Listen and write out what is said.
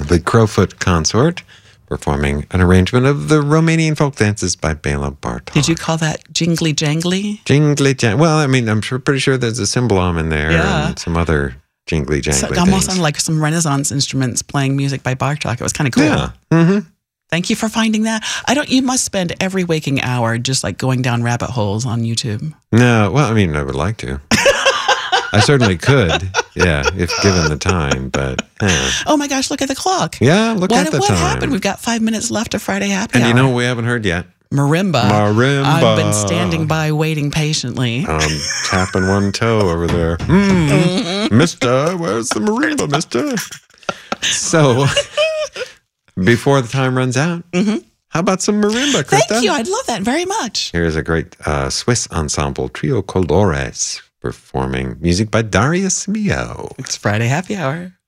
the Crowfoot Consort, performing an arrangement of the Romanian folk dances by Bela Bartok. Did you call that jingly jangly? Jingly jangly. Well, I mean, I'm pretty sure there's a cymbalom in there and some other jingly jangly So it things. almost sounded like some Renaissance instruments playing music by Bartok. It was kind of cool. Yeah. Mm-hmm. Thank you for finding that. You must spend every waking hour just like going down rabbit holes on YouTube. No, well, I mean, I would like to. I certainly could, if given the time, but... Oh my gosh, look at the clock. Yeah, look at the time. What happened? We've got 5 minutes left of Friday Happy Hour. And you know what we haven't heard yet? Marimba. I've been standing by waiting patiently. Tapping one toe over there. Mister, where's the marimba, mister? So, before the time runs out, how about some marimba, Krista? Thank you. I'd love that very much. Here's a great Swiss ensemble, Trio Colores, performing music by Darius Milhaud. It's Friday Happy Hour.